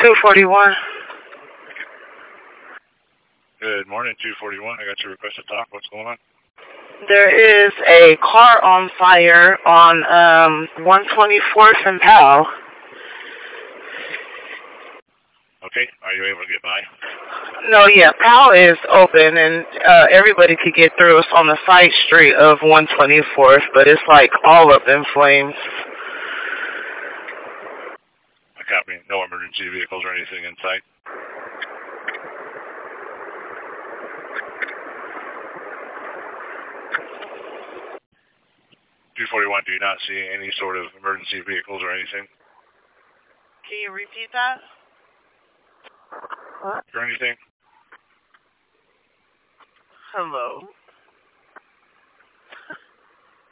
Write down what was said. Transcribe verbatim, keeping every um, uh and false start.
two forty-one. Good morning, two forty-one. I got your request to talk. What's going on? There is a car on fire on um, one twenty-fourth and Powell. Okay. Are you able to get by? No, yeah, Powell is open and uh, everybody could get through. It's on the side street of one twenty-fourth, but it's like all up in flames. I copy. No emergency vehicles or anything in sight? two forty-one, do you not see any sort of emergency vehicles or anything? Can you repeat that? What? Or anything? Hello?